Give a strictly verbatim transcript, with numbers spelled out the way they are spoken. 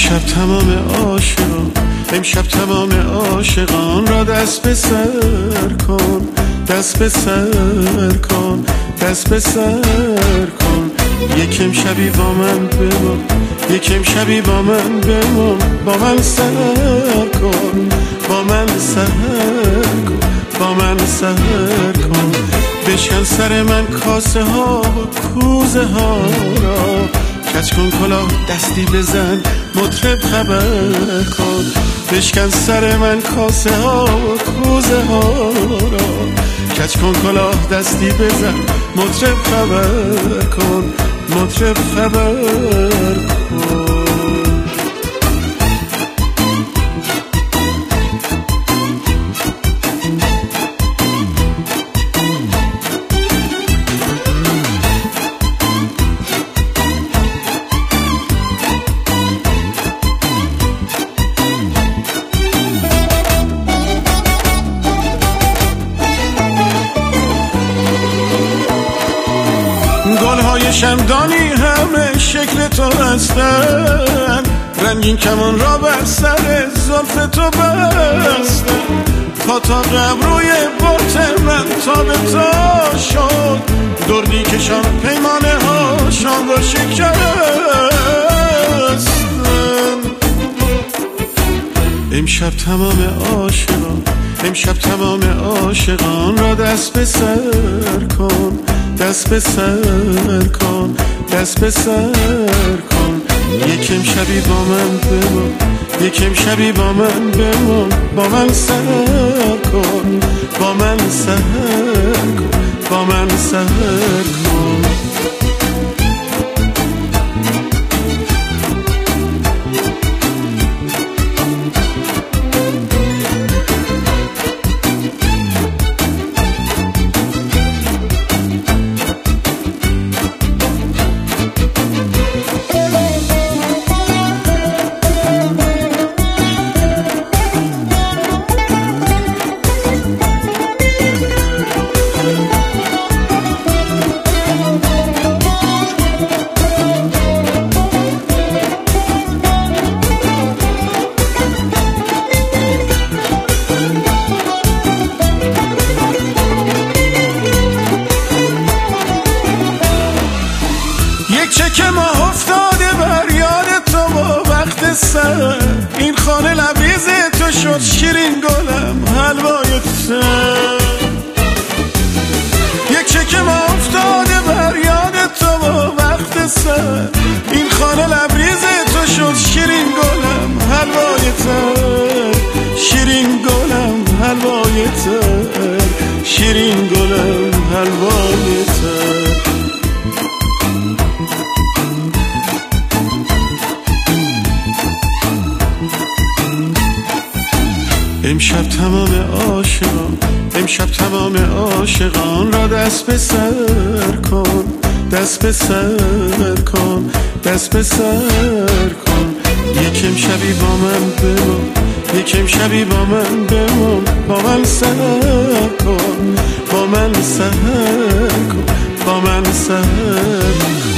امشب تمام عاشقان امشب تمام عاشقان را دست به سر کن، دست به سر کن، دست به سر کن. یک امشبی با من بمان، یک امشبی با من بمان، با من سر کن، با من سر کن، با من سر کن. بشکن سر من کاسه ها و کوزه ها را، کج کن کلاه دستی بزن مطرب خبر کن. بشکن سر من کاسه ها و کوزه ها را، کج کن کلاه دستی بزن مطرب خبر کن، مطرب خبر کن. گلهای شمدانی همه شکل تو هستن، رنگین کمان را بر سر زلف تو بستن. تا تا ابروی بات من تا به تا شد، دردی کشان پیمانه هاشان را شکستن. امشب تمام عاشقان امشب تمام عاشقان را دست به سر کن، دست به سر کن، دست به سر کن. یک امشبی با من بمان، یک امشبی با من بمان، با من سر کن، با من سر کن، با من سر کن. چک ما افتاده بر یاد تو و وقت سر، این خانه لبریز تو شد شیرین گلم حلوای تو. یک چک ما افتاده بر یاد تو و وقت سر، این خانه لبریز تو شد شیرین گلم حلوای تو، شیرین گلم حلوای تو، شیرین گلم حلوای تو. امشب تمام عاشقان امشب تمام عاشقان را دست به سر کن، دست به سر کن، دست به سر کن. یک امشبی با من بمان، یک امشبی با من بمان، با من سر کن، با من سر کن، با من سر کن.